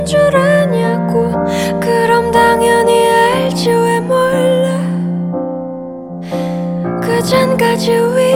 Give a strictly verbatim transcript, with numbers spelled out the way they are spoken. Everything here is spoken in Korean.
줄 아냐고. 그럼 당연히 알지 왜 몰라. 그 전까지 위